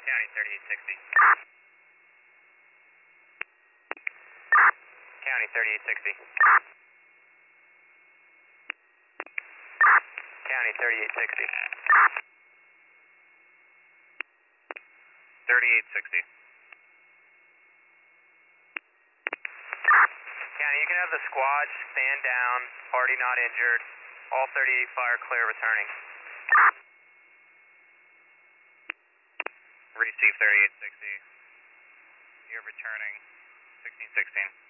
County 3860. County 3860. County 3860. 3860. County, you can have the squad stand down, party not injured, all 38 fire clear returning. Receive 3860. You're returning 1616.